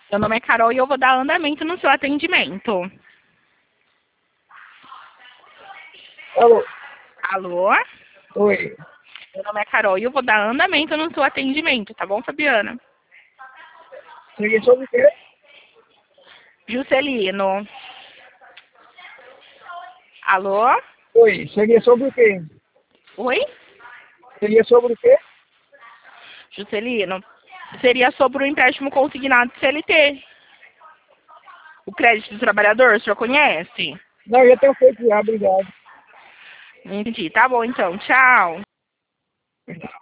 Meu nome é Carol e eu vou dar andamento no seu atendimento. Alô? Alô? Oi. Meu nome é Carol e eu vou dar andamento no seu atendimento, tá bom, Fabiana? Seria sobre o quê? Juscelino. Alô? Oi. Seria sobre o quê? Oi? Seria sobre o quê? Juscelino. Seria sobre o empréstimo consignado de CLT. O crédito do trabalhador, o senhor conhece? Não, já tenho feito já, obrigado. Entendi. Tá bom, então. Tchau.